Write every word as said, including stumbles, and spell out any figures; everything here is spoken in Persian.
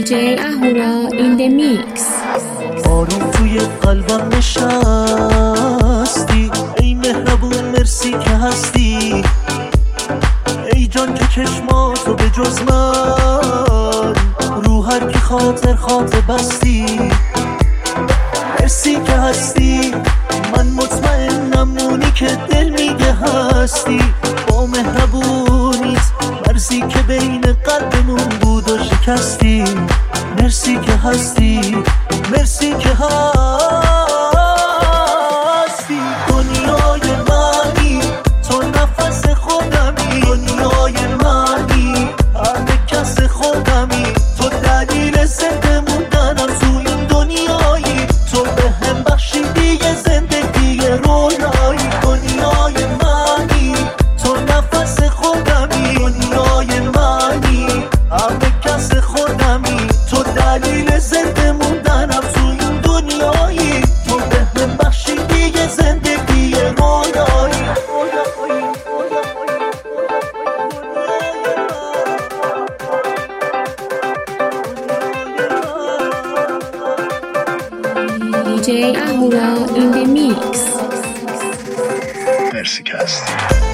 دیجی اهورا این دی میکس. آروم توی قلبم نشستی، ای مهربون مرسی که هستی، ای جان که چشماتو به جز من رو هر کی خاطر خاطر بستی. مرسی که هستی، من مطمئنم اونی که دل میگه هستی، با مهربونیت مرزی که بین قلبمون بود و شکستی. مرسی که هستی، مرسی که هستی. دنیای منی تو نفس خودمی، دنیای منی همه کس خودمی، تو دلیل زنده موندنم تو این دنیایی، تو به هم بخشیدی زندگی رویایی. دنیای منی تو نفس خودمی، دنیای منی همه کس خودمی، تو دلیل زنده موندنم تو این دنیایی، تو به هم بخشیدی زندگی رویایی. دیجی اهورا این دی میکس. مرسی که هستی.